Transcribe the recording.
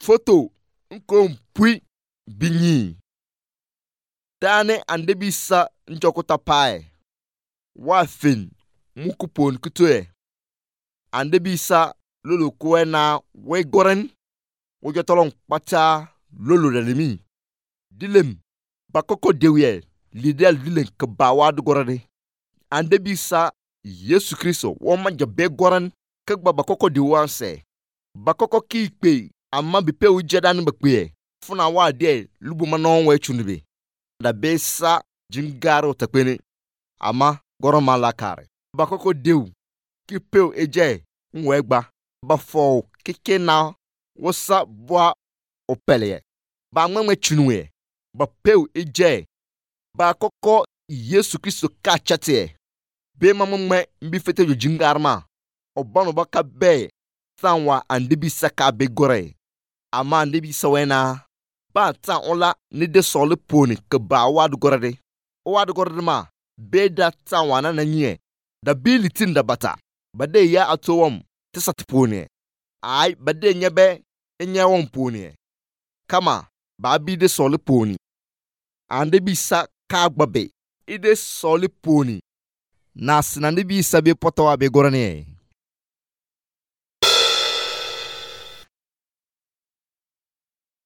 Foto nkompui binyi. Dane ande bisa njokuta pae. Wafin mukupon kutue. Ande bisa lolo kwe na wegoren. Wojotolong pacha lolo dalimi. Dilem bakoko dewe lidel dilen kebawa du gorade. Ande bisa Yesu Kristo woma jabe goran kegba bakoko diwanse. Bakoko kikpe amma bipe ujadan bakpe. Funa wa de lubu manon we chunibe. Da besa jingaro takpene. Ama goron malakare. Bakoko dew kipeu eje nwegba. Bafo kike na wasa bwa opeleye. Ba ngwe chunwe. Ba peu eje. Ba koko Yesu Kristo kachate. Be mamwe mbifete jo jingarma. Obano baka be. Sanwa andibi saka be gore. Ama andibi sawena. Ba ta ola ni de sole poni ke ba wad gorade. Wad gorade ma. Be da ta wana na nye. Da bilitin da bata. Bade ya atowam. Tisat poni. Ay bade nyebe. Enya wam poni. Kama. Ba bi de sole poni. Andibi sa kagbabe. Ide sole poni. Nas nandibi sabi potawa be gorane.